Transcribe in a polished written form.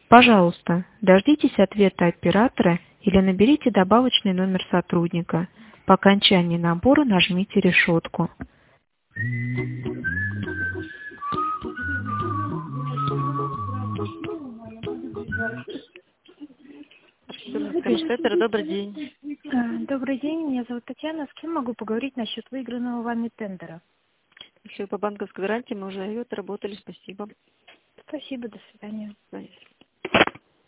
Пожалуйста, дождитесь ответа оператора или наберите добавочный номер сотрудника. По окончании набора нажмите решетку. Администратор, добрый день. Добрый день, меня зовут Татьяна. С кем могу поговорить насчет выигранного вами тендера? Все по банковской гарантии мы уже отработали, спасибо. Спасибо, до свидания. Конечно.